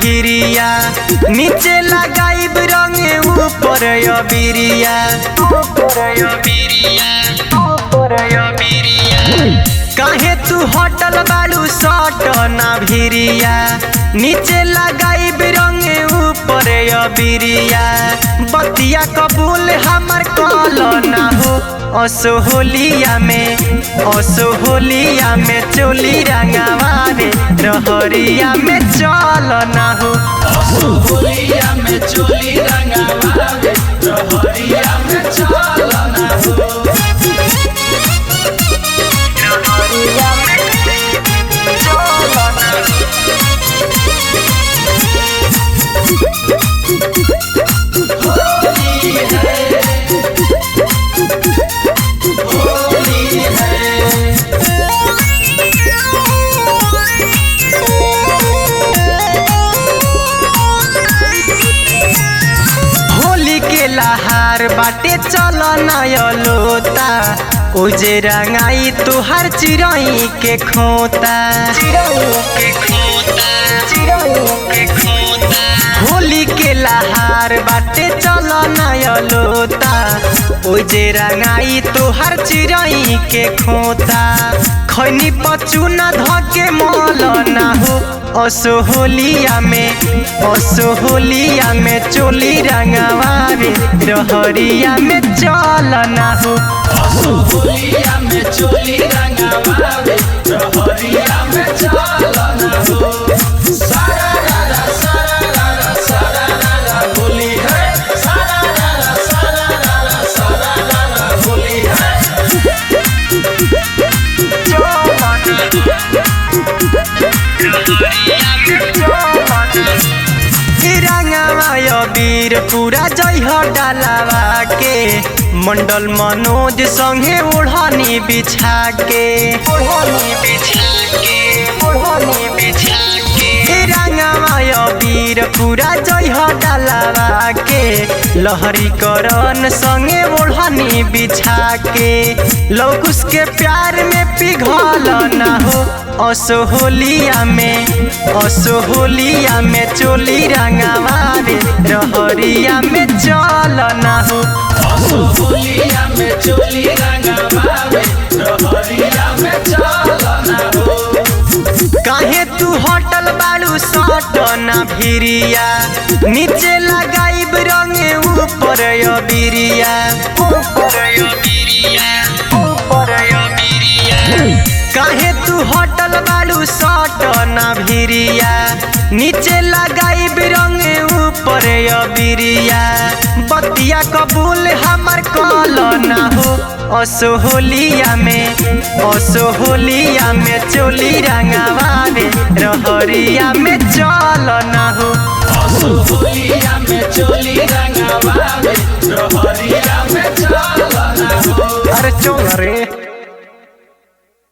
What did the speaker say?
भिरिया नीचे लगाइब रंगे ऊपर बिरिया काहे तू होटल बालू सट ना भिरिया नीचे लगाइब रंगे ऊपर बिरिया बतिया कबूल हमर कल ना हो असोहलिया में चोली रंगावा रे रहरिया में चल ना हो असोहलिया में चोली रंगावा रे रहरिया में चल ना हो लहार बाटे चल नयलोता उजे रंगाई तुहार चिरई के खोता होली के लहार बाटे चल नयलोता उजे रंगाई तुहार चिरई के खोता खैनी पचुना धके मल ना हो असोहलिया में चोली रंगावा रे रहरिया में चल ना हो असोहलिया में चोली रंगावा रे रहरिया में चल ना हो सारा रा होली है सारा रा होली है वीर पूरा जय डालावा के मंडल मनोज संगे ओढ़नी बिछा के वीर पूरा जय डालावा के लहरी करन संगे ओढ़नी बिछा के लौकुश के प्यार में पिघल ना हो असोहलिया में चोली रंगावा रे रहरिया में चल ना हो असोहलिया में चोली रंगावा रे रहरिया में चल ना हो काहे तू होटल बालू सट ना भिरिया नीचे लगाइब रंगे ऊपर बिरिया काहे तू होटल बालू सट ना भिरिया नीचे लगाइब रंगे ऊपर बिरिया बतिया कबूल हमर कल ना हो असोहलिया में चोली रंगावा रे रहरिया में चल ना हो असोहलिया में चोली रंगावा रे रहरिया में चल ना हो अरे चल रे।